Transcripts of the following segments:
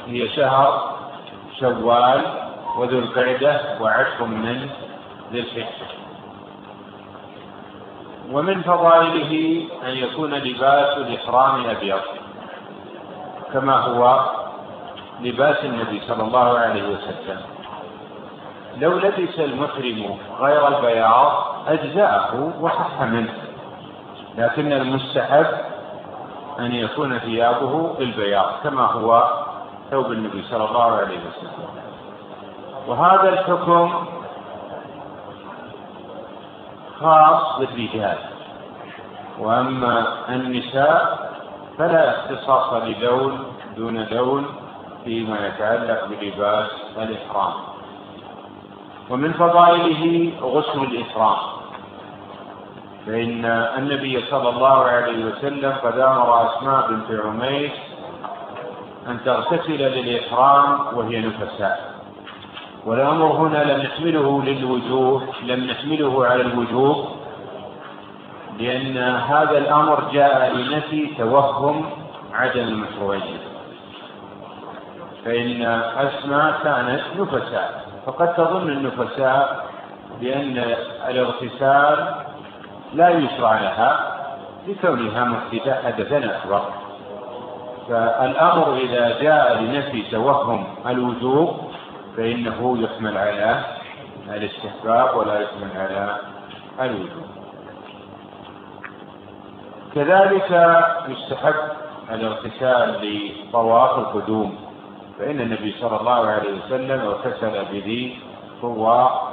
هي شهر شوال وذو القعدة و10 من ذي الحجة. ومن فضائله أن يكون لباس الإحرام أبيض كما هو لباس النبي صلى الله عليه وسلم. لو لبس المحرم غير البياض أجزأه وصح منه، لكن المستحب أن يكون ثيابه البياض كما هو ثوب النبي صلى الله عليه وسلم. وهذا الحكم خاص بالرجال، وأما النساء فلا اختصاص للون دون لون فيما يتعلق بلباس الإحرام. ومن فضائله غسل الإحرام، فإن النبي صلى الله عليه وسلم قد أمر أسماء بنت عميس أن تغتسل للإحرام وهي نفساء. والأمر هنا لم نحمله على الوجوب، لأن هذا الأمر جاء لنفي توهم عدم المشروعية، فإن أسماء كانت نفساء، فقد تظن النفساء بأن الاغتسال لا يشرع لها لكونها محدثة حدثا أكبر. فالأمر إذا جاء لنفي توهم الوجوب فإنه يحمل على الاستحباب ولا يحمل على الوجوب. كذلك يستحب الاغتسال لطواف القدوم، فإن النبي صلى الله عليه وسلم اغتسل بذي طواء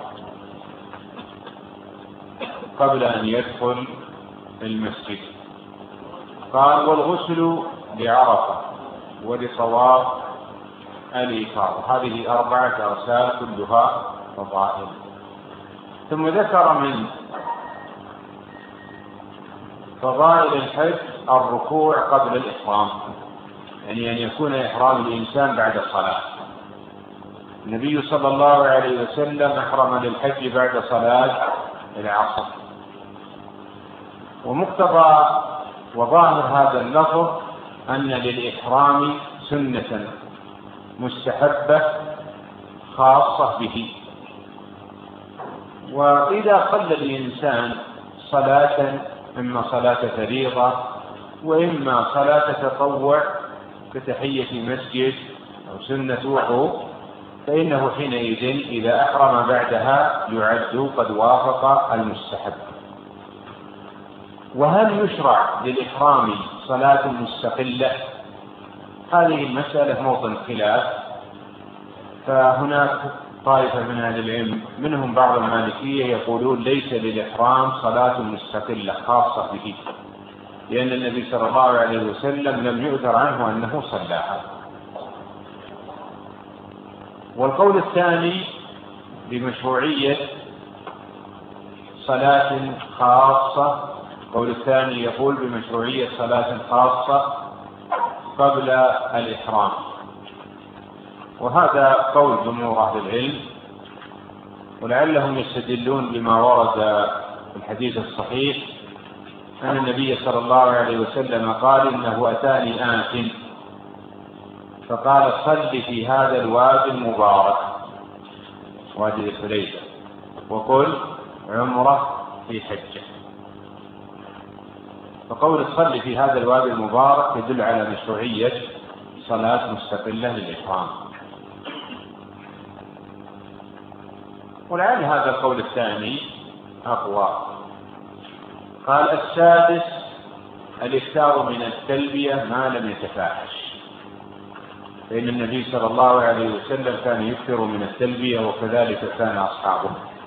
قبل أن يدخل المسجد. قال: والغسل لعرفة ولطواف الإفاضة. هذه 4 أغسال كلها فضائل. ثم ذكر من فضائل الحج الركوع قبل الإحرام، يعني أن يكون إحرام الإنسان بعد الصلاة. النبي صلى الله عليه وسلم أحرم للحج بعد صلاة العصر. ومقتضى وظاهر هذا اللفظ أن للإحرام سنة مستحبة خاصة به. وإذا صلى الإنسان صلاة، إما صلاة فريضة وإما صلاة تطوع كتحية مسجد أو سنة وضوء، فإنه حينئذ إذا أحرم بعدها يعد قد وافق المستحب. وهل يشرع للإحرام صلاة مستقلة؟ هذه المسألة موطن خلاف. فهناك طائفة من أهل العلم منهم بعض المالكية يقولون ليس للإحرام صلاة مستقلة خاصة به، لأن النبي صلى الله عليه وسلم لم يؤثر عنه أنه صلاها. والقول الثاني بمشروعية صلاة خاصة، القول الثاني يقول بمشروعية صلاة خاصة قبل الإحرام، وهذا قول جمهور أهل العلم. ولعلهم يستدلون بما ورد في الحديث الصحيح أن النبي صلى الله عليه وسلم قال: إنه أتاني آت فقال: صل في هذا الوادي المبارك، وادي الحليفة، وقل عمرة في حجة. فقول الصل في هذا الوادي المبارك يدل على مشروعية صلاة مستقلة للإحرام. ولعل هذا القول الثاني أقوى. قال: السادس الإكثار من التلبية ما لم يتفاحش، فإن النبي صلى الله عليه وسلم كان يكثر من التلبية وكذلك كان أصحابه.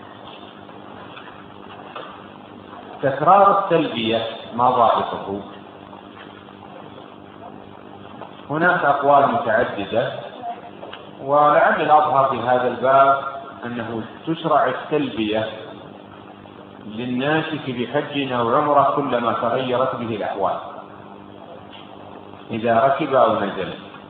تكرار التلبية ما ضابطه؟ هناك أقوال متعددة، ولعل الأظهر في هذا الباب أنه تشرع التلبية للناسك بحج أو عمرة كلما تغيرت به الأحوال، إذا ركب أو نزل،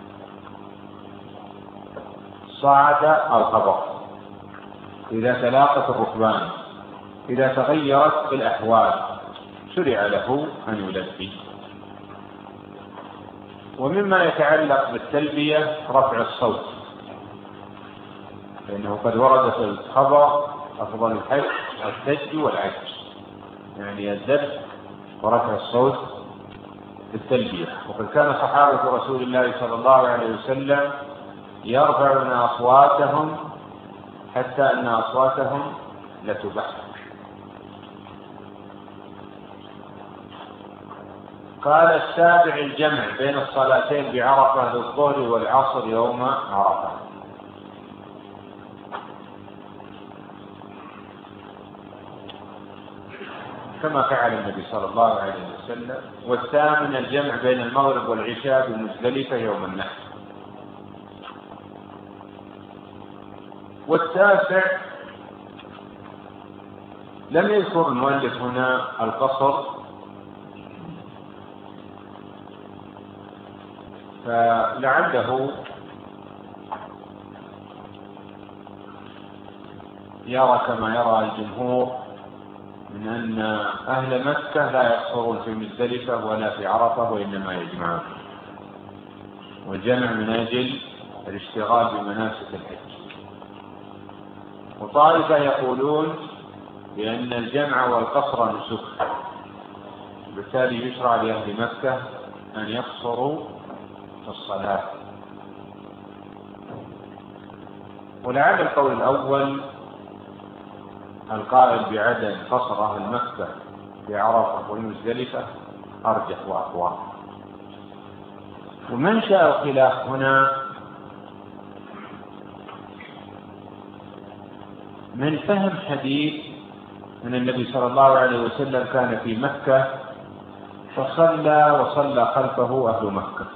صعد أو هبط، إذا تلاقت الركبان، إذا تغيرت الأحوال شرع له أن يلبي. ومما يتعلق بالتلبية رفع الصوت، لأنه قد ورد في الخبر أفضل الحج السجد والعجز، يعني الذبح ورفع الصوت بالتلبية. وقد كان صحابة رسول الله صلى الله عليه وسلم يرفعون أصواتهم حتى أن أصواتهم لتبحر. قال السابع الجمع بين الصلاتين بعرفة للظهر والعصر يوم عرفة. كما فعل النبي صلى الله عليه وسلم. والثامن الجمع بين المغرب والعشاء بمزدلفة يوم النحر. والتاسع لم يذكر المؤلف هنا القصر، فلعله يرى كما يرى الجمهور من أن أهل مكة لا يقصرون في مزدلفة ولا في عرفة وإنما يجمعون، والجمع من أجل الاشتغال بمناسك الحج. وطائفة يقولون بأن الجمع والقصر نسك، وبالتالي يشرع لأهل مكة أن يقصروا في الصلاة. ولعل القول الأول القائل بعدم قصر أهل مكة بعرفة والمزدلفة أرجح وأقوى. ومنشأ الخلاف هنا من فهم حديث من النبي صلى الله عليه وسلم كان في مكة فصلى وصلى خلفه أهل مكة،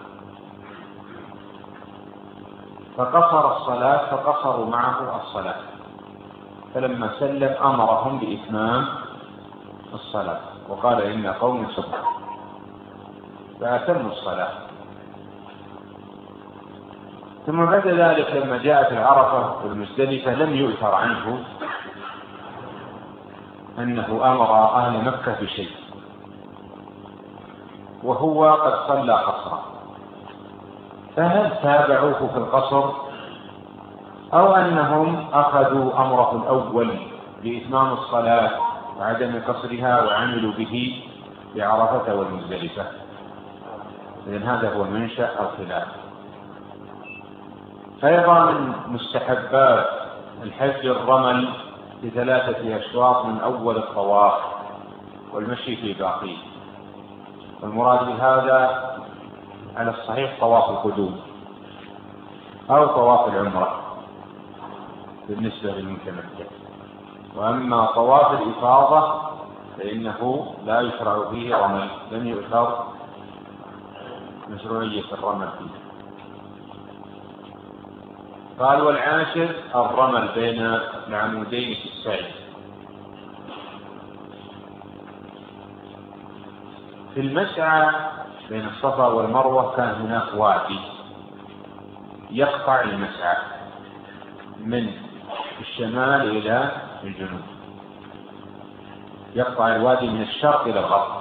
فقصر الصلاة فقصروا معه الصلاة، فلما سلم أمرهم بإتمام الصلاة وقال إن قوم صدق، فأتموا الصلاة. ثم بعد ذلك لما جاءت العرفة والمزدلفة لم يؤثر عنه أنه أمر أهل مكة بشيء، وهو قد صلى قصرا، فهل تابعوه في القصر أو أنهم أخذوا أمره الأول بإتمام الصلاة وعدم قصرها وعملوا به بعرفة والمزدلفة؟ إذن هذا هو منشأ الخلاف. أيضا من مستحبات الحج الرمل ب3 أشواط من أول الطواف والمشي في باقيه، والمراد بهذا على الصحيح طواف القدوم أو طواف العمرة بالنسبة للمتمتع. وأما طواف الإفاضة فإنه لا يشرع فيه رمل، لم يؤثر مشروعية الرمل فيه. قال والعاشر الرمل بين العمودين في السعي. في المسعى بين الصفا والمروة كان هناك وادي يقطع المسعى من الشمال إلى الجنوب، يقطع الوادي من الشرق إلى الغرب،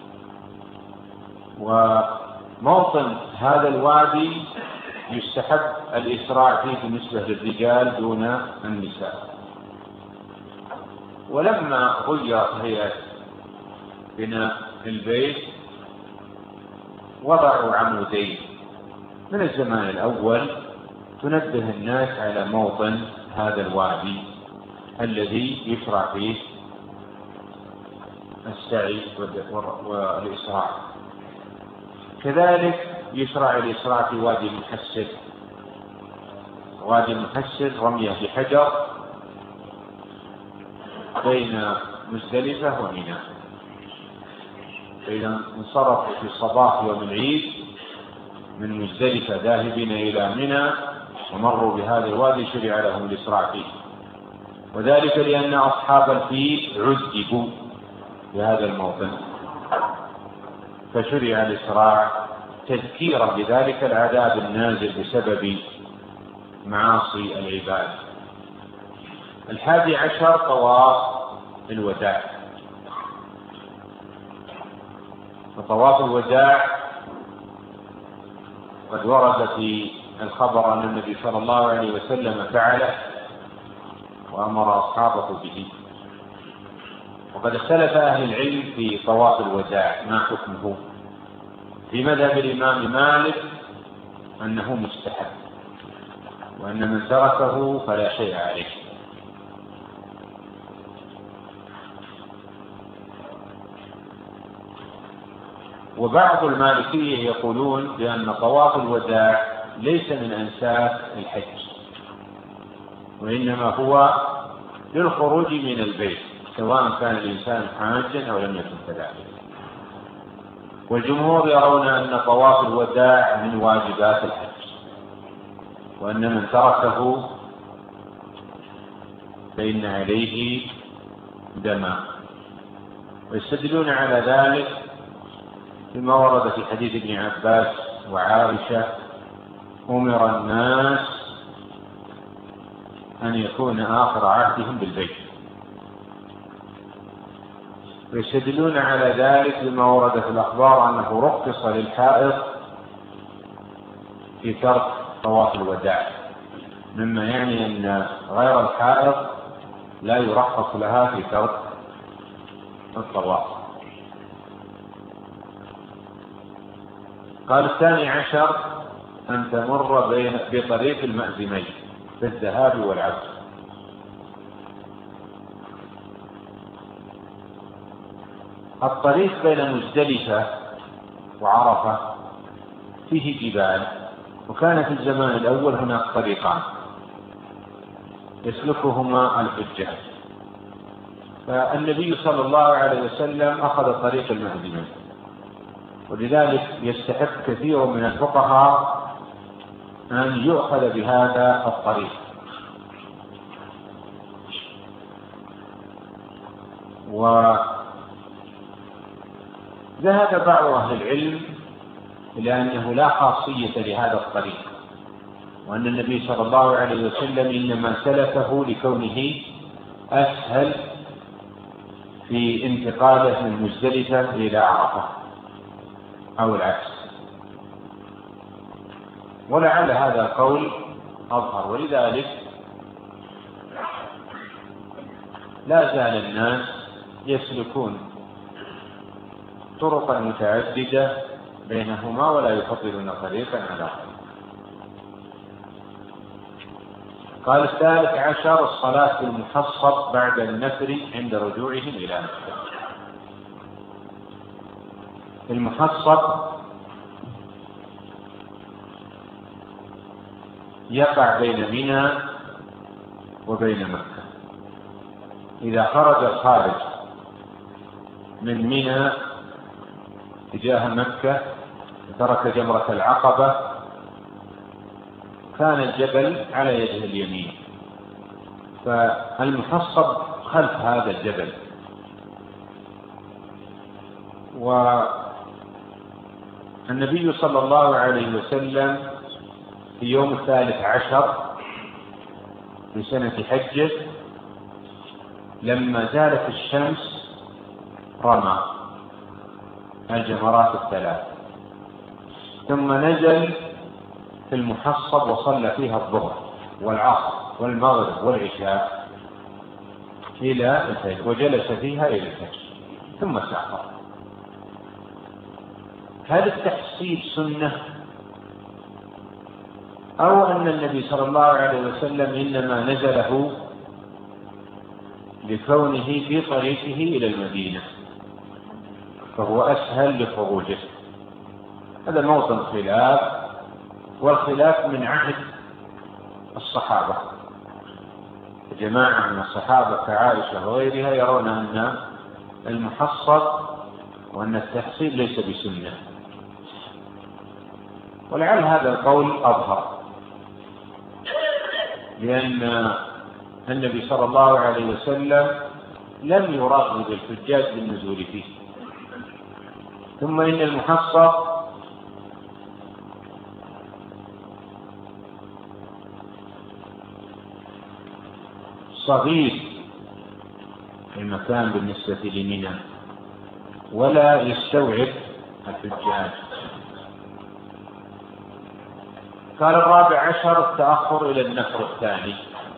وموطن هذا الوادي يستحب الإسراع فيه بالنسبة للرجال دون النساء. ولما غيرت هيئة بناء البيت وضعوا عمودين من الزمان الأول تنبه الناس على موطن هذا الوادي الذي يشرع فيه السعي والإسراع. كذلك يشرع الإسراع في وادي المحسر. وادي المحسر رمية بحجر بين مزدلفة ومنى، فإذا انصرفوا في صباح يوم العيد من مزدلفة ذاهبين إلى منى ومروا بهذا الوادي شرع لهم الإسراع فيه، وذلك لأن أصحاب الفيل عذبوا بهذا الموطن فشرع الإسراع تذكيرا بذلك العذاب النازل بسبب معاصي العباد. 11 طواف الوداع. وطواف الوداع وقد ورد في الخبر أن النبي صلى الله عليه وسلم فعله وأمر أصحابه به. وقد اختلف أهل العلم في طواف الوداع ما حكمه. في مذهب الإمام مالك أنه مستحب، وأن من تركه فلا شيء عليه. وبعض المالكية يقولون بأن طواف الوداع ليس من أنساك الحج، وإنما هو للخروج من البيت، سواء كان الإنسان حاجا أو لم يكن كذلك. والجمهور يرون أن طواف الوداع من واجبات الحج، وأن من تركه فإن عليه دما. ويستدلون على ذلك بما ورد في حديث ابن عباس وعائشة: أمر الناس أن يكون آخر عهدهم بالبيت. ويستدلون على ذلك بما ورد في الأخبار أنه رخص للحائض في ترك طواف الوداع، مما يعني أن غير الحائض لا يرخص لها في ترك الطواف. قال 12 أن تمر بطريق المأزمين في الذهاب والعودة. الطريق بين مزدلفة وعرفة فيه جبال، وكان في الزمان الأول هناك طريقان يسلكهما الحجاج، فالنبي صلى الله عليه وسلم أخذ طريق المأزمين، ولذلك يستحق كثير من الفقهاء أن يؤخذ بهذا الطريق. وذهب بعض أهل العلم إلى أنه لا خاصية لهذا الطريق، وأن النبي صلى الله عليه وسلم إنما سلكه لكونه أسهل في انتقاله من مزدلفة إلى عرفة أو العكس. ولعل هذا القول أظهر، ولذلك لا زال الناس يسلكون طرقا متعددة بينهما ولا يفضلون طريقا على آخر. قال 13 الصلاة في المحصب بعد النفر عند رجوعهم إلى مكة. المحصب يقع بين منى وبين مكة. إذا خرج الخارج من منى تجاه مكة وترك جمرة العقبة كان الجبل على يده اليمين، فالمحصب خلف هذا الجبل. والنبي صلى الله عليه وسلم في يوم 13 في سنة حجه لما زالت الشمس رمى الجمرات الثلاث، ثم نزل في المحصب وصلى فيها الظهر والعصر والمغرب والعشاء إلى الفجر، وجلس فيها إلى الفجر ثم سافر. هل التحصيل سنة، أو أن النبي صلى الله عليه وسلم إنما نزله لكونه في طريقه إلى المدينة فهو أسهل لخروجه؟ هذا موطن خلاف، والخلاف من عهد الصحابة. جماعة من الصحابة كعائشة وغيرها يرون أن المحصب وأن التحصيل ليس بسنة، ولعل هذا القول أظهر، لأن النبي صلى الله عليه وسلم لم يرغب الحجاج بالنزول فيه. ثم إن المحصب صغير المكان بالنسبة لمنى ولا يستوعب الحجاج، قال الرابع عشر التأخر إلى النفر الثاني.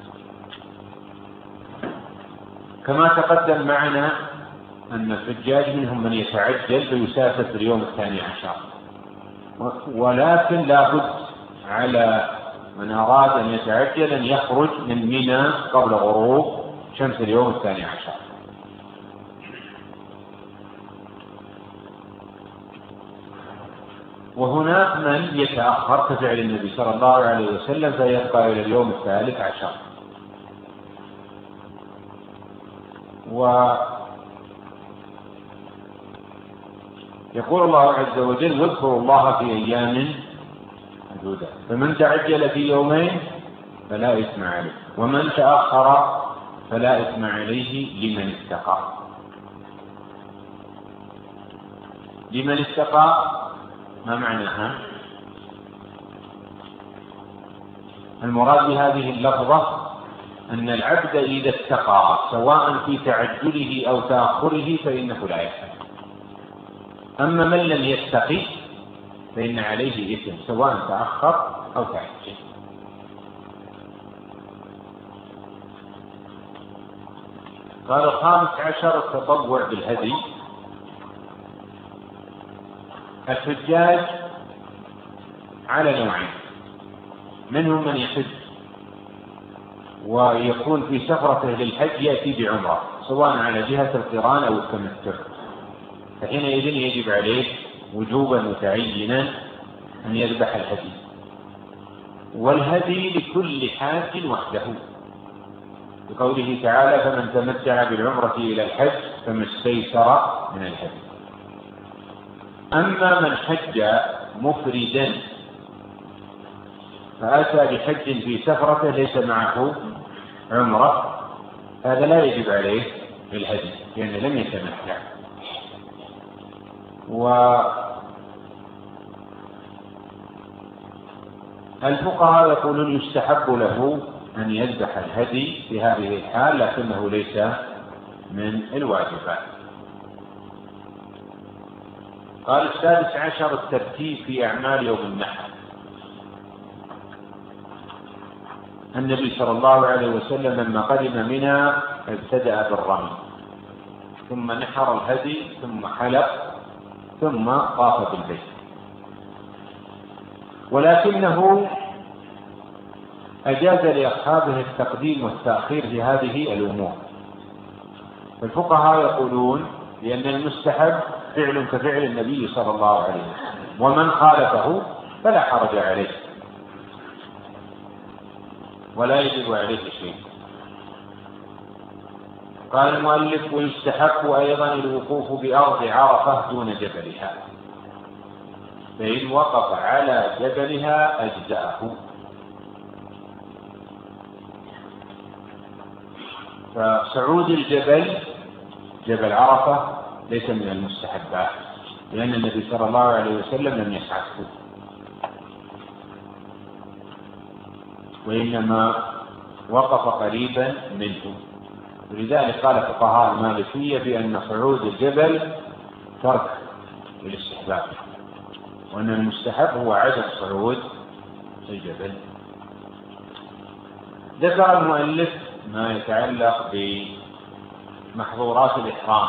كما تقدم معنا أن الحجاج منهم من يتعجل فيسافر في اليوم الثاني عشر، ولكن لا بد على من أراد أن يتعجل أن يخرج من منى قبل غروب شمس اليوم الثاني عشر. وهناك من يتأخر كفعل النبي صلى الله عليه وسلم فيبقى إلى اليوم الثالث عشر. ويقول الله عز وجل واذكروا الله في أيام معدودة، فمن تعجل في يومين فلا إثم عليه، ومن تأخر فلا إثم عليه لمن اتقى. لمن اتقى ما معناها؟ المراد بهذه اللفظة أن العبد إذا اتقى سواء في تعجله أو تأخره فإنه لا يحتاج. أما من لم يتقي فإن عليه إثم سواء تأخر أو تعجل. قال الخامس عشر التطوع بالهدي. الحجاج على نوعين، منهم من يحج ويكون في سفرته للحج يأتي بعمرة سواء على جهة القران أو التمتع، فحينئذ يجب عليه وجوبا متعينا أن يذبح الهدي. والهدي لكل حاج وحده، بقوله تعالى فمن تمتع بالعمرة إلى الحج فما استيسر من الهدي. أما من حج مفردا فأتى بحج في سفرته ليس معه عمرة، هذا لا يجب عليه الهدي لأنه لم يتمتع. والفقهاء يقولون يستحب له أن يذبح الهدي في هذه الحال لكنه ليس من الواجبات. قال السادس عشر الترتيب في أعمال يوم النحر. النبي صلى الله عليه وسلم لما قدم منى ابتدأ بالرمي، ثم نحر الهدي، ثم حلق، ثم طاف بالبيت، ولكنه أجاز لأصحابه التقديم والتأخير في هذه الأمور. الفقهاء يقولون لأن المستحب فعل كفعل النبي صلى الله عليه وسلم، ومن خالفه فلا حرج عليه ولا يجب عليه شيء. قال المؤلف ويستحب أيضا الوقوف بأرض عرفة دون جبلها، فإن وقف على جبلها أجزأه. فصعود الجبل جبل عرفة ليس من المستحبات لأن النبي صلى الله عليه وسلم لم يسعده، وإنما وقف قريبا منه. ولذلك قال فقهاء المالكية بأن صعود الجبل ترك الاستحباب، وأن المستحب هو عدم صعود الجبل. ذكر المؤلف ما يتعلق بمحظورات الإحرام،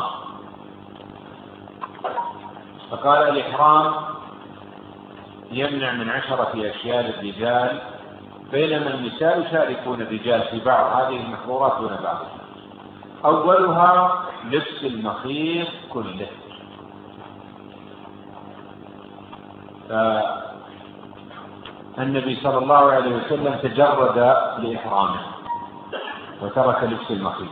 فقال الإحرام يمنع من 10 أشياء للرجال، بينما النساء يشاركون الرجال في بعض هذه المحظورات دون بعض. أولها لبس المخيط كله، فالنبي صلى الله عليه وسلم تجرد لإحرامه وترك لبس المخيط،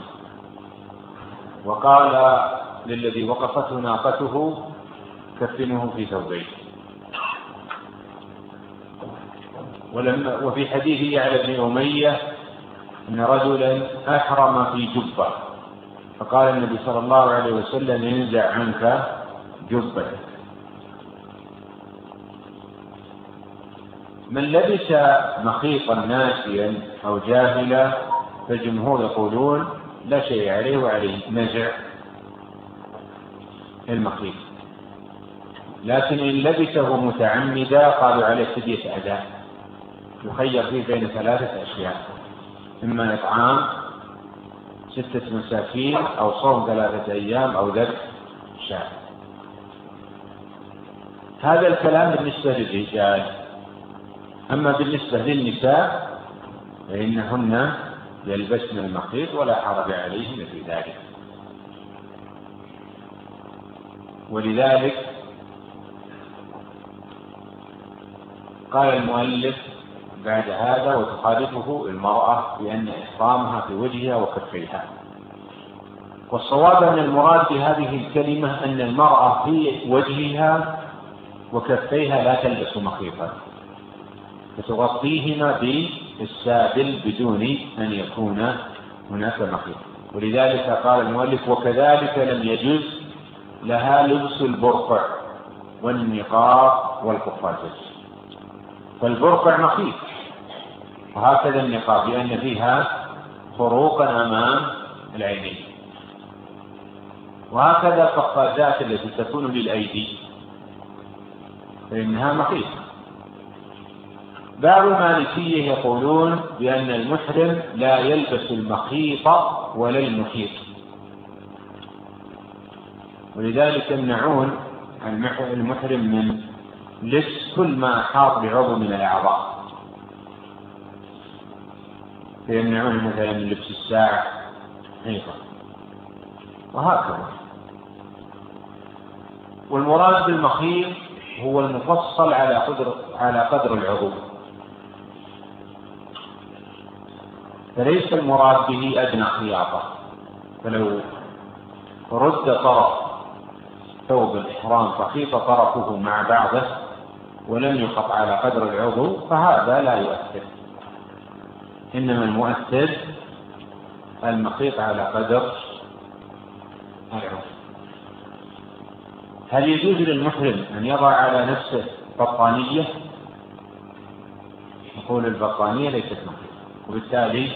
وقال للذي وقفته ناقته كفنه في ثوبين. وفي حديث يعلى بن أمية أن رجلا أحرم في جبة، فقال النبي صلى الله عليه وسلم ينزع عنك جبتك. من لبس مخيطا ناسيا أو جاهلا فالجمهور يقولون لا شيء عليه وعليه نزع المخيط، لكن إن لبسه متعمدا قالوا عليه فدية أداء، يخير فيه بين 3 أشياء: إما إطعام 6 مساكين، أو صوم 3 أيام، أو ذبح شاة. هذا الكلام بالنسبة للرجال. أما بالنسبة للنساء فإنهن يلبسن المخيط ولا حرج عليهن في ذلك. ولذلك قال المؤلف بعد هذا: وتخالفه المرأة بأن إحرامها في وجهها وكفيها. والصواب أن المراد بهذه الكلمة أن المرأة في وجهها وكفيها لا تلبس مخيطا، فتغطيهما بالسابل بدون أن يكون هناك مخيط. ولذلك قال المؤلف: وكذلك لم يجوز لها لبس البرقع والنقاب والقفازات. فالبرقع مخيط، وهكذا النقاب، لأن فيها خروقا أمام العينين. وهكذا القفازات التي تكون للأيدي فإنها مخيط. بعض المالكية يقولون بأن المحرم لا يلبس المخيط ولا المحيط، ولذلك يمنعون المحرم من لبس كل ما أحاط بعضو من الأعضاء. فيمنعون مثلا من لبس الساعة أيضا، وهكذا. والمراد بالمخيط هو المفصل على قدر العضو، فليس المراد به أدنى خياطة. فلو رد طرف ثوب الإحرام فخيط طرفه مع بعضه ولم يقط على قدر العضو فهذا لا يؤثر، إنما المؤثر المخيط على قدر العضو. هل يجوز للمحرم أن يضع على نفسه بطانية؟ نقول البطانية ليست مخيط، وبالتالي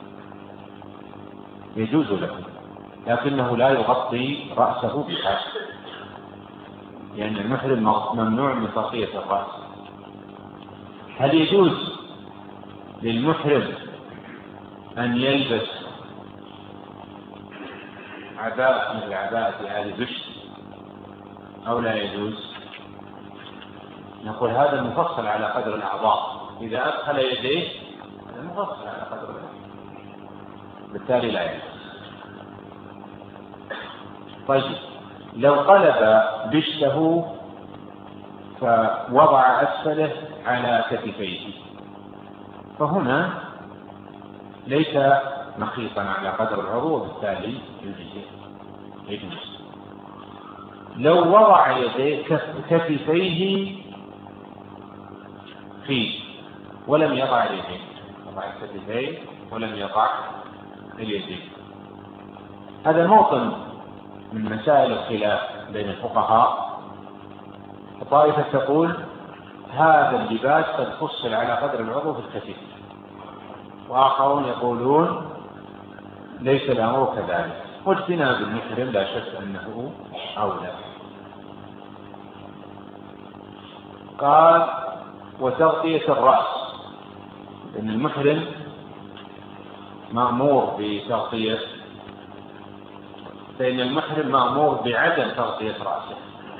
يجوز له، لكنه لا يغطي رأسه بحاجة، لأن المحرم ممنوع من تغطية الرأس. هل يجوز للمحرم أن يلبس عباءة مثل عباءة آل بشر أو لا يجوز؟ نقول هذا مفصل على قدر الأعضاء، إذا أدخل يديه هذا مفصل على قدر الأعضاء، بالتالي لا يجوز. طيب، لو قلب بشته فوضع أسفله على كتفيه فهنا ليس مخيطا على قدر العضو، وبالتالي يجوز. لو وضع يديه كتفيه فيه ولم يضع اليدين، وضع الكتفين ولم يضع اليدين، هذا موطن من مسائل الخلاف بين الفقهاء. الطائفة تقول هذا اللباس قد فصل على قدر العضو في الكتف، وآخرون يقولون ليس الأمر كذلك، واجتناب المحرم لا شك أنه أولى. قال: وتغطية الرأس، إن المحرم مأمور بتغطية، فإن المحرم مأمور بعدم تغطية رأسه.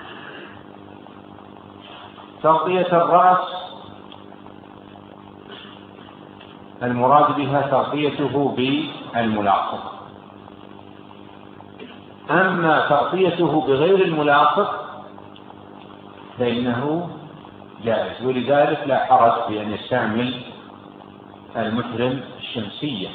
تغطية الرأس المراد بها تغطيته بالملاصق، أما تغطيته بغير الملاصق فإنه جائز. ولذلك لا حرج بأن يستعمل المحرم الشمسية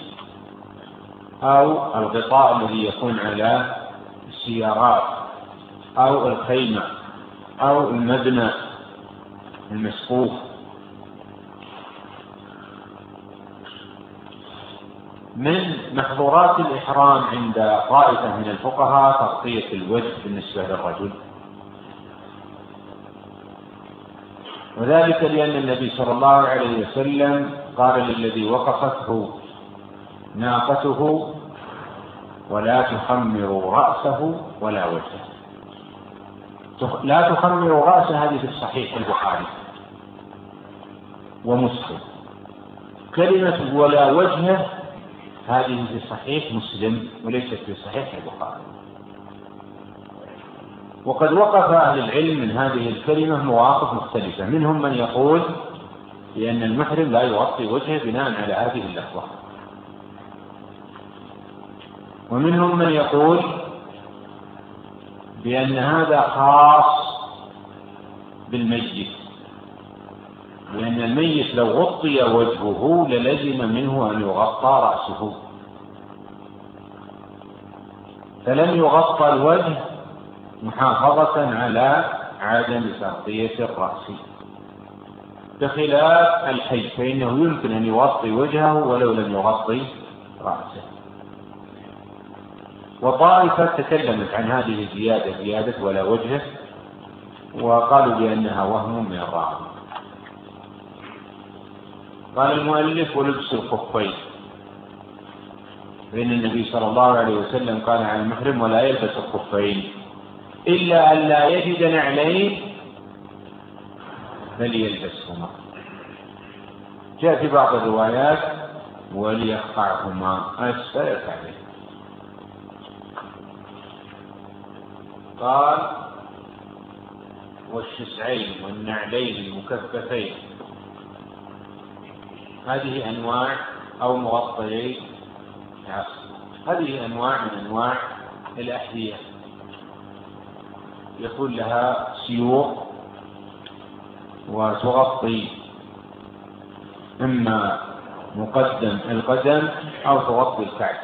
أو الغطاء الذي يكون على السيارات أو الخيمة أو المبنى المسقوف. من محظورات الإحرام عند طائفة من الفقهاء تغطية الوجه بالنسبة للرجل، وذلك لأن النبي صلى الله عليه وسلم قال للذي وقفته ناقته: ولا تخمروا رأسه ولا وجهه. لا تخمروا رأسه، هذه في الصحيح البخاري ومسلم، كلمة ولا وجه هذه في صحيح مسلم وليست في صحيح البخاري. وقد وقف أهل العلم من هذه الكلمة مواقف مختلفة، منهم من يقول بأن المحرم لا يغطي وجهه بناء على هذه اللفظة، ومنهم من يقول بأن هذا خاص بالميت، لأن الميت لو غطي وجهه للزم منه أن يغطى رأسه، فلم يغطى الوجه محافظة على عدم تغطية الرأس، بخلاف الحي فإنه يمكن أن يغطي وجهه ولو لم يغطي رأسه. وطائفة تكلمت عن هذه الزيادة، زيادة ولا وجهه، وقالوا بأنها وهم من الراوي. قال المؤلف: ولبس الخفين، فإن النبي صلى الله عليه وسلم قال عن المحرم: ولا يلبس الخفين إلا أن لا يجد نعلين فليلبسهما. جاء في بعض الروايات: وليقطعهما أسفل الكعبين. قال: والشسعين والنعلين المكففين، هذه أنواع أو مغطيين، هذه أنواع من أنواع الأحذية، يكون لها سيوق وتغطي إما مقدم القدم أو تغطي الكعب.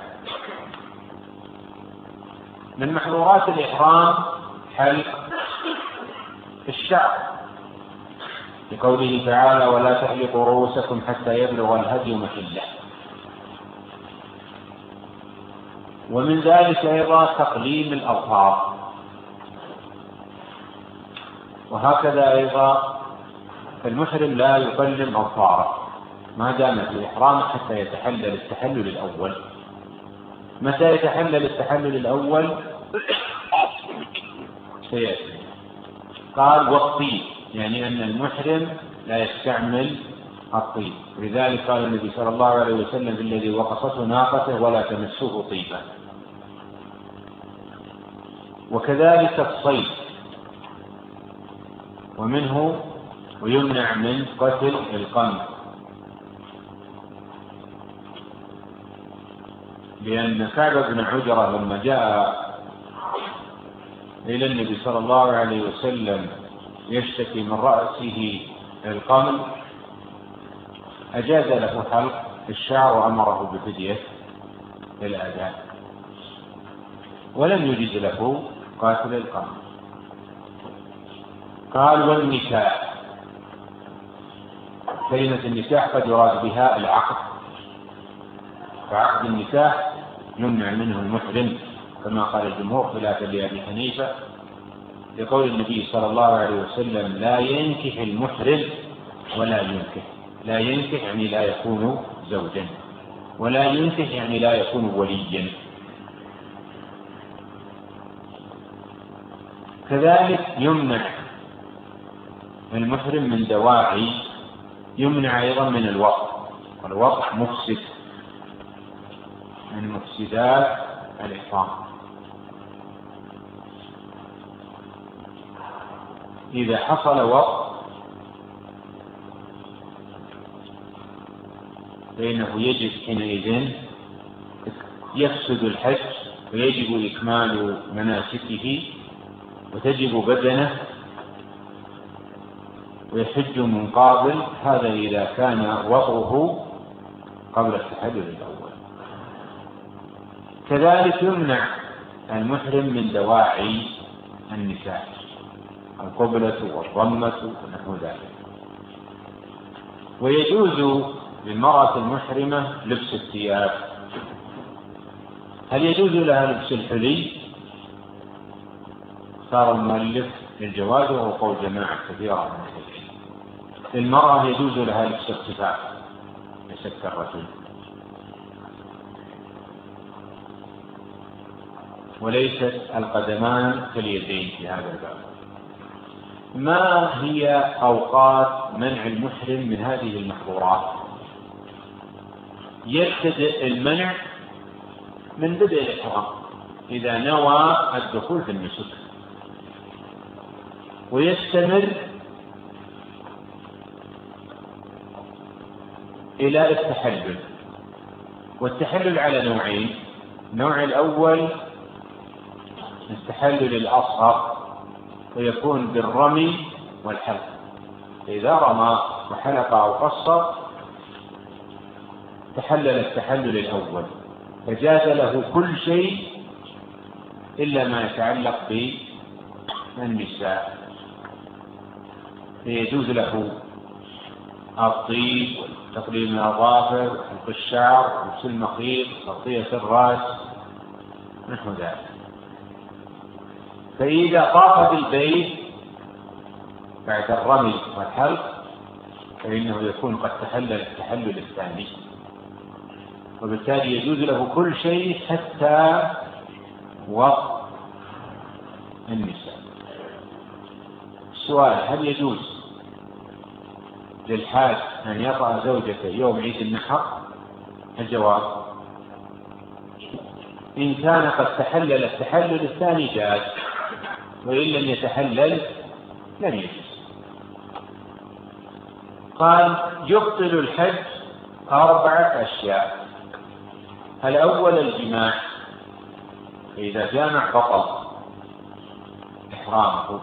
من محظورات الإحرام حلق الشعر، لقوله تعالى: ولا تحلقوا رؤوسكم حتى يبلغ الهدي محله. ومن ذلك أيضا تقليم الأظفار، وهكذا أيضا المحرم لا يقلم أظفاره ما دام في إحرامه حتى يتحلل التحلل الأول. متى يتحلل التحلل الأول؟ سيأتي. قال: والطيب، يعني أن المحرم لا يستعمل الطيب، ولذلك قال النبي صلى الله عليه وسلم في الذي وقصته ناقته: ولا تمسوه طيبا. وكذلك الصيد، ومنه ويمنع من قتل القمل، لأن كعب بن عجرة لما جاء إلى النبي صلى الله عليه وسلم يشتكي من رأسه القمل، أجاز له حلق الشعر وأمره بفدية الأذان، ولم يجز له قاتل القمل. قال: والنكاح، كلمة النكاح قد يراد بها العقد، فعقد النكاح يمنع منه المحرم كما قال الجمهور خلافا لأبي حنيفة، لقول النبي صلى الله عليه وسلم: لا ينكح المحرم ولا ينكح. لا ينكح يعني لا يكون زوجا، ولا ينكح يعني لا يكون وليا. كذلك يمنع المحرم من دواعي، يمنع أيضا من الوقت، والوقت مفسد من مفسدات الإحرام. إذا حصل وقت فإنه يجب حينئذ يفسد الحج ويجب إكمال مناسكه وتجب بدنه ويحج من قابل، هذا إذا كان وضعه قبل التحلل الأول. كذلك يمنع المحرم من دواعي النكاح، القبلة والضمة ونحو ذلك. ويجوز للمرأة المحرمة لبس الثياب. هل يجوز لها لبس الحلي؟ اختار المؤلف للجواز، وهو قول جماعة كثيرة من أهل العلم. المرأة يجوز لها لبس الخفاف ليس كالرجل، وليست القدمان كاليدين في هذا الباب. ما هي أوقات منع المحرم من هذه المحظورات؟ يبتدئ المنع من بدء الإحرام إذا نوى الدخول في النسك، ويستمر إلى التحلل. والتحلل على نوعين: النوع الأول التحلل الأصغر، ويكون بالرمي والحلق، إذا رمى وحلق أو قصر تحلل التحلل الأول، فجاز له كل شيء إلا ما يتعلق بالنساء، فيجوز له الطيب وتقليم الأظافر وحلق الشعر ولبس المخيط وتغطية الرأس نحو ذلك. فإذا طاف بالبيت بعد الرمي والحلق فإنه يكون قد تحلل التحلل الثاني، وبالتالي يجوز له كل شيء حتى وقت النساء. السؤال: هل يجوز للحاج أن يطأ زوجته يوم عيد النحر؟ الجواب: إن كان قد تحلل التحلل الثاني جاز، وإن لم يتحلل لم يجوز. قال: يبطل الحج 4 أشياء. الأول الجماع، فإذا جامع بطل إحرامه.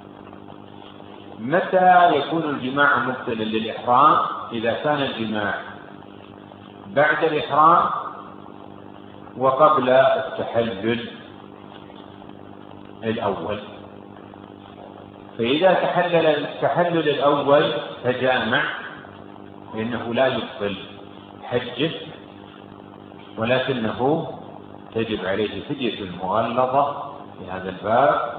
متى يكون الجماع مبطلا للإحرام؟ إذا كان الجماع بعد الإحرام وقبل التحلل الأول. فإذا تحلل التحلل الأول فجامع فإنه لا يبطل حجه، ولكنه تجب عليه فدية مغلظة في هذا الباب،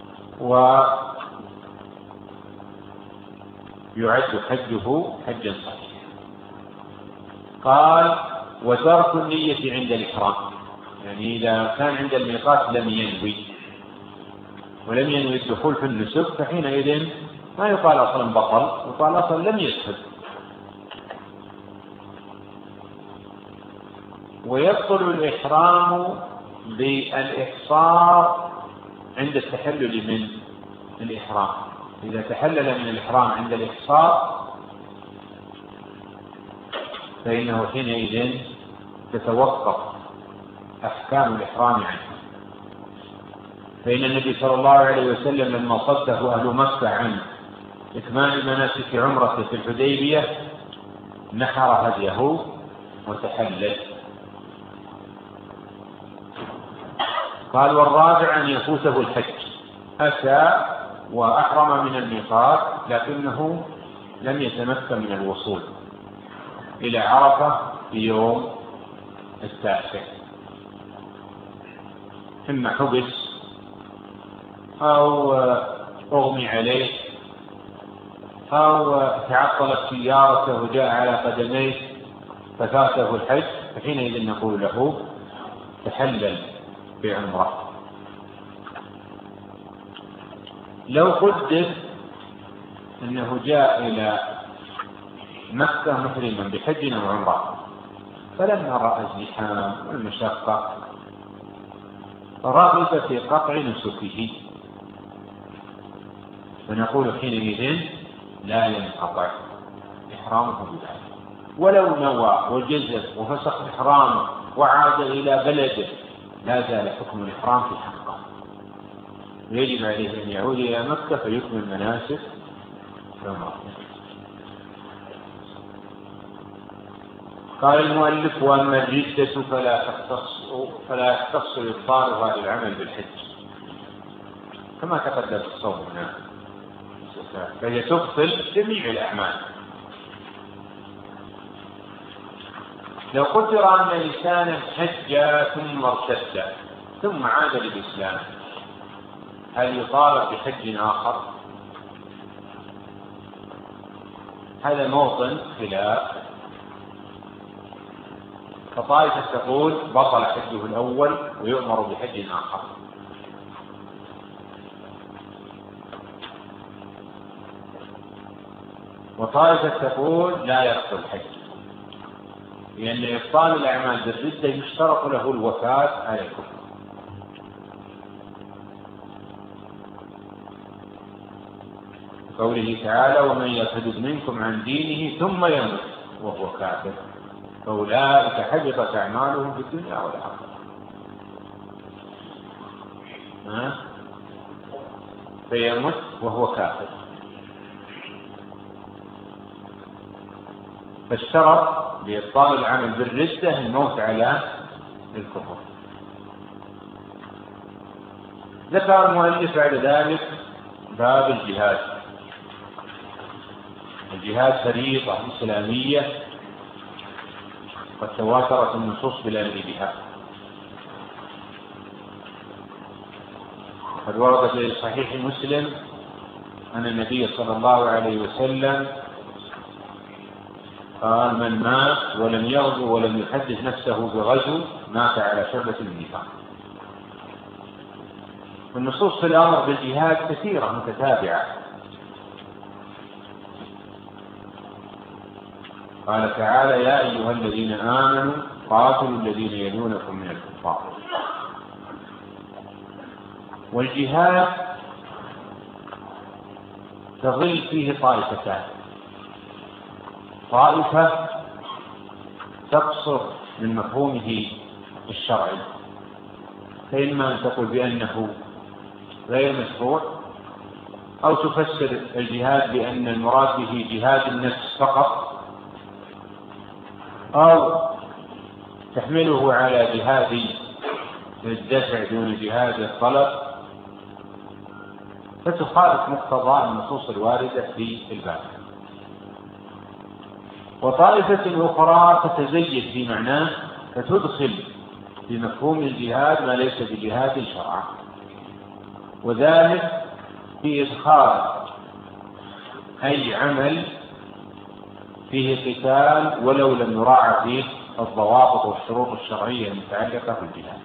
ويعد حجه حجا صحيحا. قال: وترك النية عند الإحرام، يعني إذا كان عند الميقات لم ينوي ولم ينوي الدخول في النسك فحينئذ ما يقال أصلا بطل، يقال أصلا لم يدخل. ويبطل الإحرام بالإحصار عند التحلل من الإحرام. إذا تحلل من الإحرام عند الإحصار فإنه حينئذ تتوقف أحكام الإحرام عنه. فإن النبي صلى الله عليه وسلم لما صده أهل مكة عن إكمال مناسك عمرته في الحديبية نحر هديه وتحلل. قال: والرابع أن يفوته الحج، أتى وأحرم من الميقات لكنه لم يتمكن من الوصول إلى عرفة في يوم 9، إما حبس أو أغمي عليه أو تعطلت سيارته وجاء على قدميه ففاته الحج، فحينئذ نقول له تحلل بعمرة. لو قدر أنه جاء إلى مكة محرما بحج أو عمرة فلما رأى الزحام والمشقة رغب في قطع نسكه، فنقول حينئذ لا ينقطع إحرامه بذلك. ولو نوى وجزم وفسخ إحرامه وعاد إلى بلده لا زال حكم الإحرام في حقه، ويجب عليه أن يعود إلى مكة فيكمل مناسك عمرته. قال المؤلف: وأما الردة فلا يختص إبطالها للعمل بالحج كما تقدم في الصوم هنا، فهي تبطل جميع الأعمال. لو قدر أن إنسانا حج ثم ارتد ثم عاد للإسلام هل يطالب بحج آخر؟ هذا موطن خلاف، فطائفة تقول بطل حجه الأول ويؤمر بحج آخر، وطائفة تقول لا يبطل حج. لأن إبطال الأعمال بالردة يشترط له الوفاة على الكفر. قوله تعالى: ومن يرتد منكم عن دينه ثم يمت وهو كافر فأولئك حبطت أعمالهم في الدنيا والآخرة. فيمت وهو كافر. فاشترط لإبطال العمل بالردة الموت على الكفر. ذكر المؤلف بعد ذلك باب الجهاد. الجهاد فريضة إسلامية قد تواترت النصوص بالأمر بها. قد ورد في صحيح مسلم أن النبي صلى الله عليه وسلم قال: من مات ولم يغزو ولم يحدث نفسه بغزو مات على شعبة النفاق. والنصوص في الأمر بالجهاد كثيرة متتابعة. قال تعالى: يا أيها الذين آمنوا قاتلوا الذين يلونكم من الكفار. والجهاد تظل فيه طائفتان: طائفة تقصر من مفهومه الشرعي، فإما أن تقول بأنه غير مشروع، أو تفسر الجهاد بأن المراد به جهاد النفس فقط، أو تحمله على جهاد الدفع دون جهاد الطلب، فتخالف مقتضى النصوص الواردة في الباب. وطائفة أخرى تتزيد في معناه فتدخل في مفهوم الجهاد ما ليس بجهاد شرعا، وذلك في إدخال أي عمل فيه قتال ولو لم يراعى فيه الضوابط والشروط الشرعية المتعلقة بالجهاد.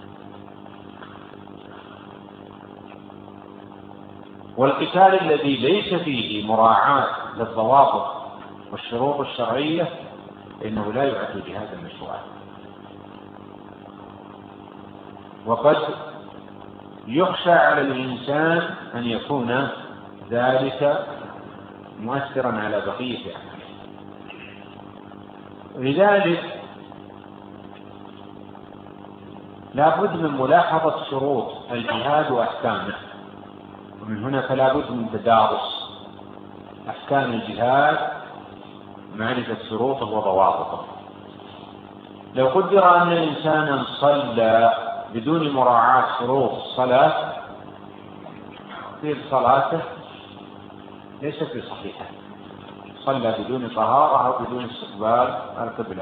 والقتال الذي ليس فيه مراعاة للضوابط والشروط الشرعية إنه لا يعد جهادا مشروعا. وقد يخشى على الإنسان أن يكون ذلك مؤثرا على بقية أعماله. لذلك لا بد من ملاحظة شروط الجهاد وأحكامه، ومن هنا فلا بد من تدارس أحكام الجهاد، معرفة شروطه وضوابطه. لو قدر أن إنسانا صلى بدون مراعاة شروط الصلاة تصير صلاته ليست بصحيحة، صلى بدون طهارة أو بدون استقبال القبلة.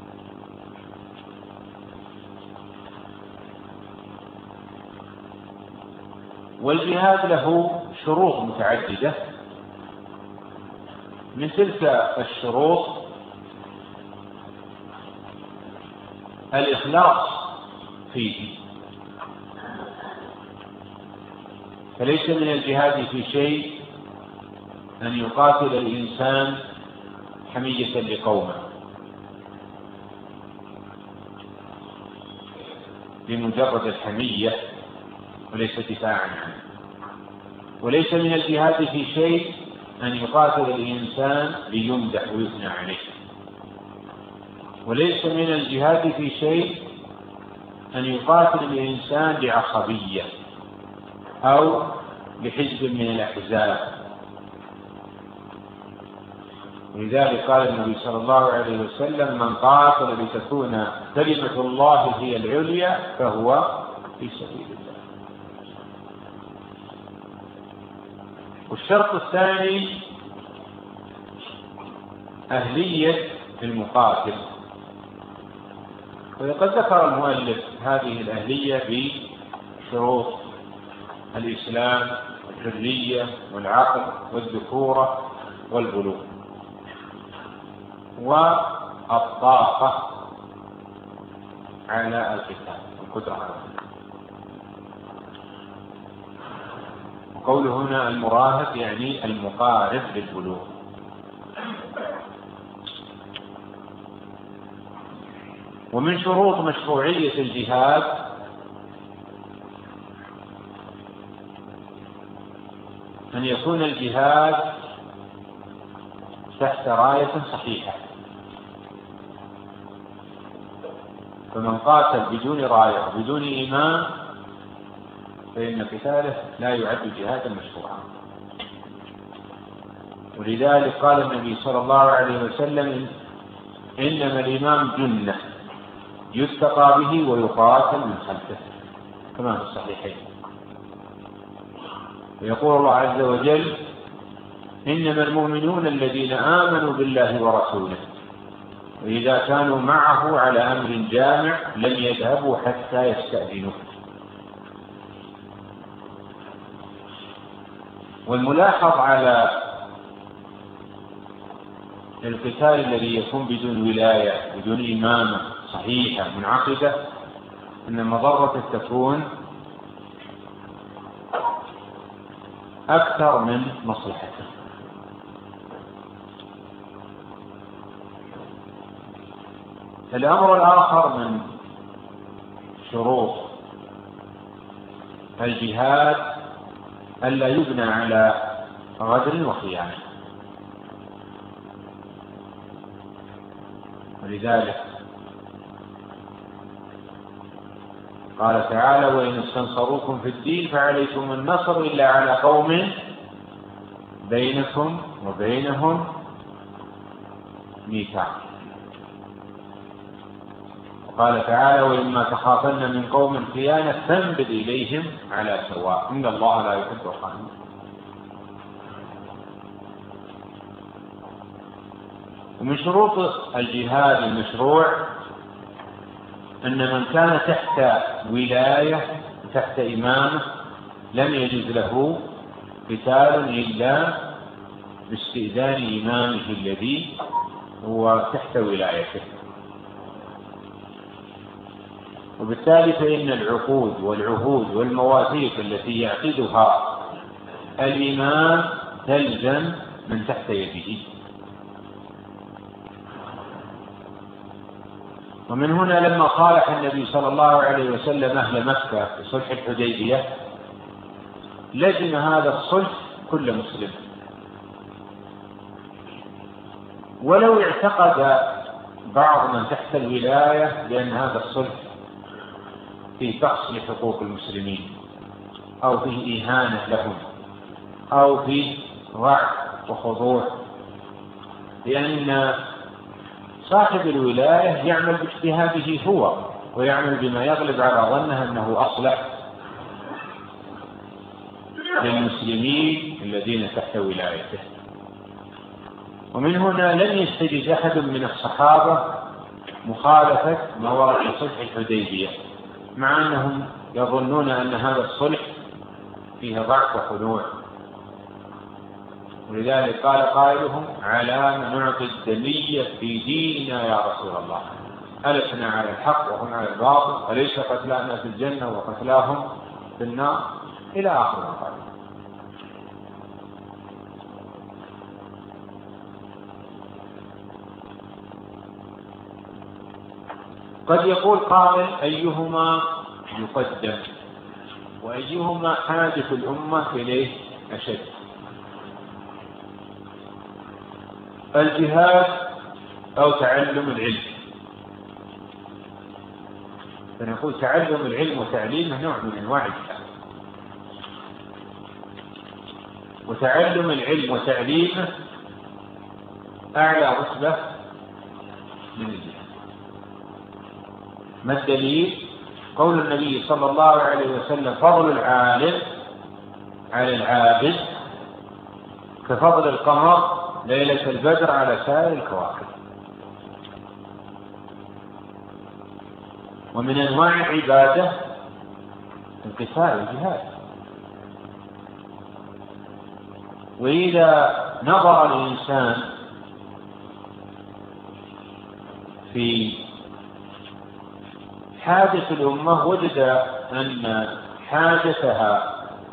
والجهاد له شروط متعددة. من تلك الشروط الإخلاص فيه، فليس من الجهاد في شيء أن يقاتل الإنسان حمية لقومه بمجرد الحمية وليس دفاعا عنه، وليس من الجهاد في شيء أن يقاتل الإنسان ليمدح ويثنى عليه، وليس من الجهاد في شيء أن يقاتل الإنسان لعصبية أو لحزب من الأحزاب. ولذلك قال النبي صلى الله عليه وسلم: من قاتل لتكون كلمة الله هي العليا فهو في سبيل الله. والشرط الثاني أهلية المقاتل، وقد ذكر المؤلف هذه الأهلية بشروط الإسلام والحرية والعقل والذكورة والبلوغ والطاقة على القتال والقدرة على القتال. وقوله هنا المراهق يعني المقارب للبلوغ. ومن شروط مشروعية الجهاد أن يكون الجهاد تحت راية صحيحة، فمن قاتل بدون راية وبدون إمام فإن قتاله لا يعد جهادا مشروعا. ولذلك قال النبي صلى الله عليه وسلم: إنما الإمام جنة يتقى به ويقاتل من خلفه، كما في الصحيحين. ويقول الله عز وجل: إنما المؤمنون الذين آمنوا بالله ورسوله وإذا كانوا معه على أمر جامع لم يذهبوا حتى يستأذنوه. والملاحظ على القتال الذي يكون بدون ولاية بدون إمامة صحيحة منعقدة أن مضرته تكون أكثر من مصلحته. الأمر الآخر من شروط الجهاد ألا يبنى على غدر وخيانة، ولذلك قال تعالى: وإن استنصروكم في الدين فعليكم النصر إلا على قوم بينكم وبينهم ميثاق. قال تعالى: وإما تخافن من قوم خيانة فانبذ إليهم على سواء إن الله لا يحب الخائنين. ومن شروط الجهاد المشروع أن من كان تحت ولاية تحت إمامة لم يجوز له قتال إلا باستئذان إمامه الذي هو تحت ولايته. وبالتالي فإن العقود والعهود والمواثيق التي يعقدها الإمام تلزم من تحت يده. ومن هنا لما صالح النبي صلى الله عليه وسلم أهل مكة في صلح الحديبية لزم هذا الصلح كل مسلم، ولو اعتقد بعض من تحت الولاية بأن هذا الصلح فيه بخس لحقوق المسلمين أو فيه إهانة لهم أو فيه ضعف وخضوع، لأن صاحب الولاية يعمل باجتهاده هو ويعمل بما يغلب على ظنه أنه أصلح للمسلمين الذين تحت ولايته. ومن هنا لم يستجد أحد من الصحابة مخالفة ما ورد في صلح الحديبية، مع أنهم يظنون أن هذا الصلح فيه ضعف وخنوع. ولذلك قال قائلهم: على ما نعطي الدمية في ديننا يا رسول الله، ألسنا على الحق وهم على الباطل، أليس قتلانا في الجنة وقتلاهم في النار، إلى آخر ما قال. قد يقول قائل: أيهما يقدم وأيهما حاجة الأمة إليه أشد؟ الجهاد أو تعلم العلم؟ فنقول تعلم العلم وتعليمه نوع من أنواع الجهاد، وتعلم العلم وتعليمه أعلى رتبة من الجهاد. ما الدليل؟ قول النبي صلى الله عليه وسلم: فضل العالم على العابد كفضل القمر ليلة البدر على سائر الكواكب. ومن أنواع العبادة القتال والجهاد. وإذا نظر الإنسان في حاجة الأمة وجد أن حاجتها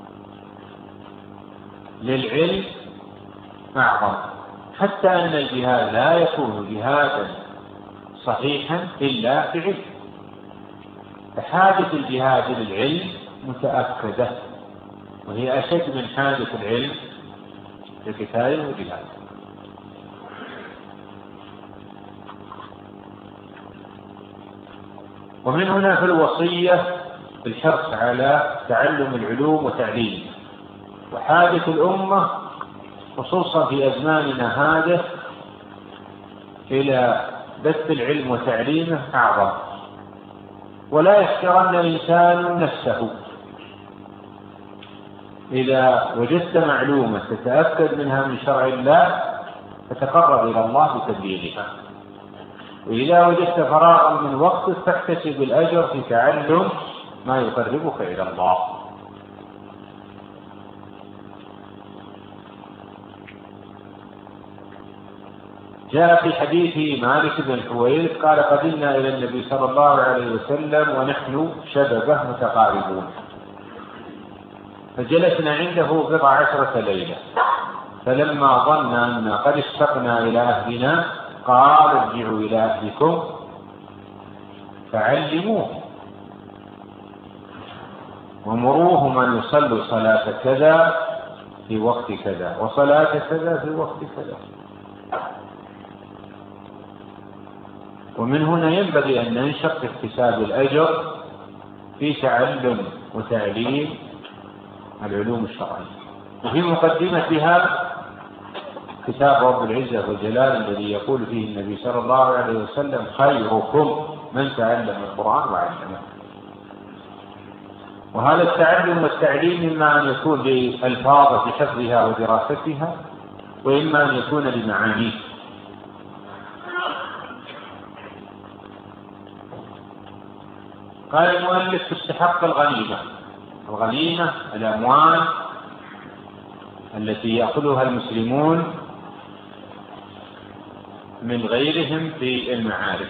للعلم أعظم، حتى أن الجهاد لا يكون جهادا صحيحا إلا بعلم. فحاجة الجهاد للعلم متأكدة، وهي أشد من حاجة العلم لقتال وجهاد. ومن هنا في الوصية الحرص على تعلم العلوم وتعليمها، وحاجة الأمة خصوصا في أزماننا هذا إلى بث العلم وتعليمه أعظم. ولا يحترن الإنسان نفسه، إذا وجدت معلومة تتأكد منها من شرع الله فتقرب إلى الله بتبليغها، وإذا وجدت فراغا من وقتك فاحتسب الأجر في تعلم ما يقربك إلى الله. جاء في حديث مالك بن الحويرث قال: قدمنا إلى النبي صلى الله عليه وسلم ونحن شببه متقاربون، فجلسنا عنده 14 ليلة، فلما ظن أن قد اشتقنا إلى أهلنا قال: ارجعوا إلى أهلكم فعلموه ومروهم أن يصلوا صلاة كذا في وقت كذا وصلاة كذا في وقت كذا. ومن هنا ينبغي أن ننشق اكتساب الأجر في تعلم وتعليم العلوم الشرعية. وفي مقدمتها كتاب رب العزة والجلال الذي يقول فيه النبي صلى الله عليه وسلم: خيركم من تعلم القرآن وعلمه. وهذا التعلم والتعليم إما أن يكون بألفاظ في حفظها ودراستها، وإما أن يكون بمعانيه. قال المؤلف: تستحق الغنيمة. الغنيمة الأموال التي يأخذها المسلمون من غيرهم في المعارك،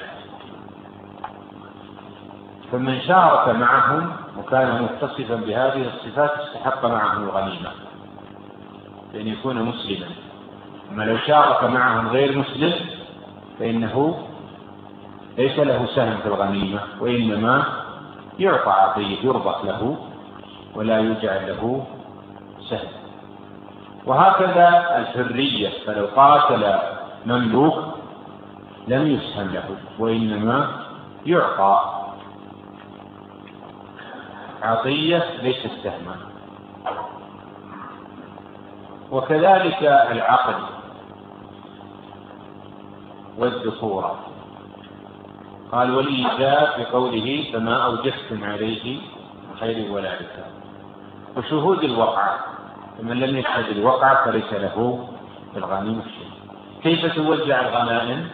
فمن شارك معهم وكان متصفا بهذه الصفات استحق معهم الغنيمة بأن يكون مسلما. أما لو شارك معهم غير مسلم فإنه ليس له سهم في الغنيمة، وإنما يعطى عطية يربط له ولا يجعل له سهم. وهكذا الحرية، فلو قاتل مملوك لم يسهم له وإنما يعطى عطية ليست سهما. وكذلك العقل والذكورة. قال: والإيجاب بقوله: فما أوجفتم عليه خير ولا ركاب. وشهود الوقعة، فمن لم يشهد الوقعة فليس له في الغنيمة شيء. كيف توزع الغنائم؟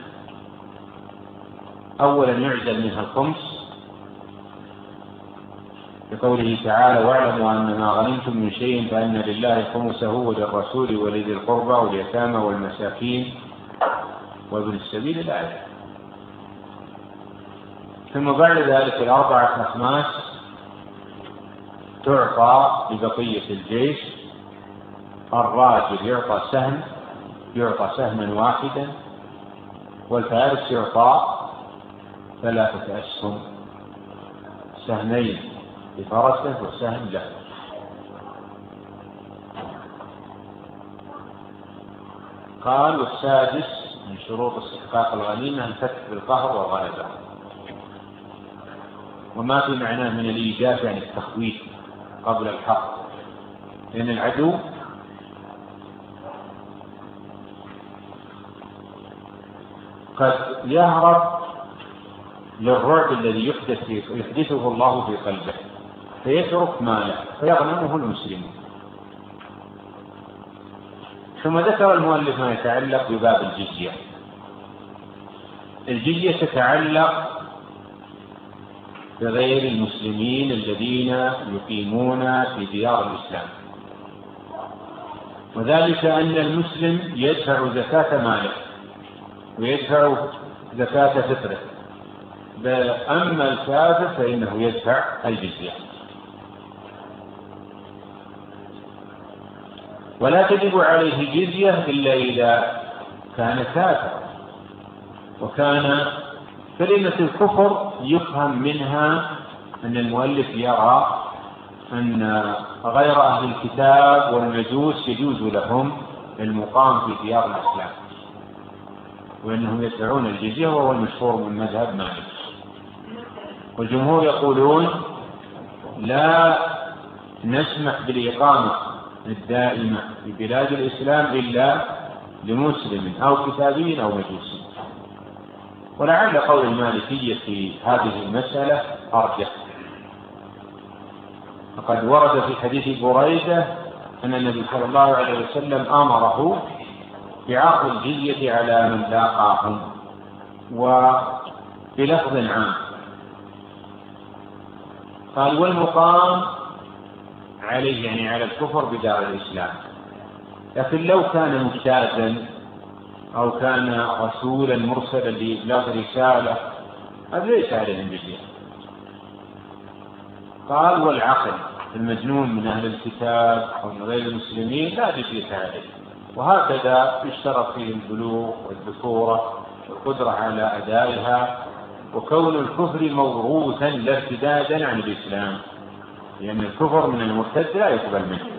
أولا يعزل منها الخمس بقوله تعالى: واعلموا أن ما غنمتم من شيء فأن لله خمسه وللرسول ولذي القربى واليتامى والمساكين وابن السبيل الآية. ثم بعد ذلك 4 أخماس تعطى لبقية الجيش. الراجل يعطى سهما واحدا، والفارس يعطى 3 أسهم، سهمين لفرسه وسهم له. قال: والسادس من شروط استحقاق الغنيمة الفتح بالقهر والغلبة. وما في معناه من الإيجاب يعني التخويف قبل الحق، لأن العدو قد يهرب للرعب الذي يحدثه الله في قلبه فيترك ماله فيغنمه المسلمون. ثم ذكر المؤلف ما يتعلق بباب الجزية. الجزية تتعلق بغير المسلمين الذين يقيمون في ديار الإسلام، وذلك أن المسلم يدفع زكاة ماله ويدفع زكاة فطره، أما الكافر فإنه يدفع الجزية. ولا تجب عليه جزية إلا إذا كان كافرا وكان كلمة الكفر يفهم منها أن المؤلف يرى أن غير أهل الكتاب والمجوس يجوز لهم المقام في ديار الإسلام، وأنهم يدفعون الجزية، وهو المشهور من مذهب مالك. والجمهور يقولون لا نسمح بالإقامة الدائمة في بلاد الإسلام إلا لمسلم أو كتابي أو مجوسي. ولعل قول المالكية في هذه المسألة أرجح، فقد ورد في حديث بريدة أن النبي صلى الله عليه وسلم أمره بعرض الجزية على من لاقاهم، وبلفظ عام قال والمقام عليه يعني على الكفر بدار الإسلام. لكن لو كان مجتازا أو كان رسولا مرسلا لإبلاغ رسالة هذا ليس عليه الجزية. قال والعقل المجنون من أهل الكتاب أو من غير المسلمين لا جزية عليه، وهكذا يشترط فيه البلوغ والذكورة والقدرة على أدائها، وكون الكفر موروثا لا ارتدادا عن الإسلام، لأن الكفر من المرتد لا يقبل منه.